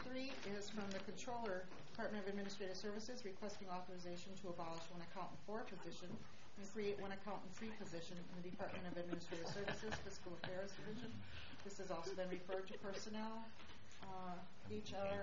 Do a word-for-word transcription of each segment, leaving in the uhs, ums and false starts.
three is from the Controller, Department of Administrative Services, requesting authorization to abolish one accountant four position and create one accountant three position in the Department of Administrative Services Fiscal Affairs Division. This has also been referred to personnel, uh, H R,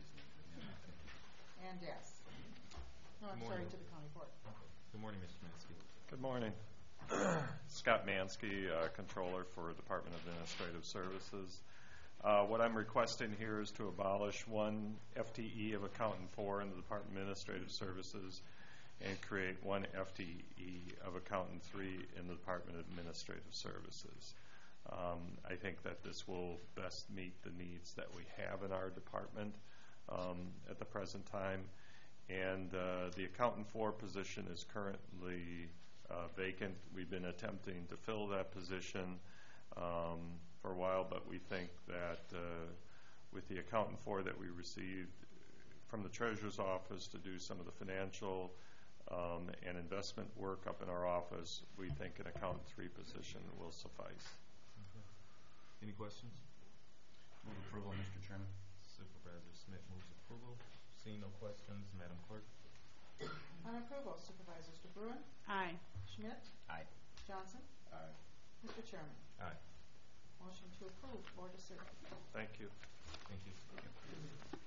and yes. No, I'm sorry, to the county board. Good morning, Mister Mansky. Good morning. Scott Mansky, uh, Controller for Department of Administrative Services. Uh, what I'm requesting here is to abolish one F T E of Accountant four in the Department of Administrative Services and create one F T E of Accountant three in the Department of Administrative Services. Um, I think that this will best meet the needs that we have in our department um, at the present time. And uh, the Accountant four position is currently uh, vacant. We've been attempting to fill that position um, for a while, but we think that uh, with the Accountant four that we received from the Treasurer's Office to do some of the financial um, and investment work up in our office, we think an Accountant three position will suffice. Okay. Any questions? Move approval, Mister Chairman. Supervisor Smith moves approval. Seeing no questions, Madam Clerk. On approval, Supervisors DeBruin, Aye. Schmidt, Aye. Johnson, Aye. Mister Chairman. Aye. Motion to approve, four to zero. Thank you. Thank you.